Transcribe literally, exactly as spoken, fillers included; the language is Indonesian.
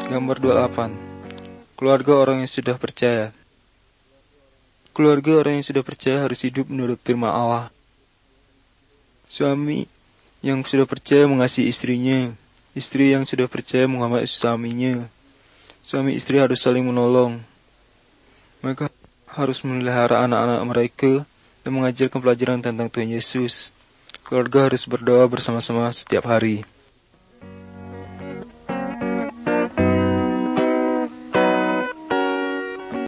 Gambar dua puluh delapan. Keluarga orang yang sudah percaya. Keluarga orang yang sudah percaya harus hidup menurut firman Allah. Suami yang sudah percaya mengasihi istrinya. Istri yang sudah percaya menghormati suaminya. Suami istri harus saling menolong. Mereka harus memelihara anak-anak mereka dan mengajarkan pelajaran tentang Tuhan Yesus. Keluarga harus berdoa bersama-sama setiap hari.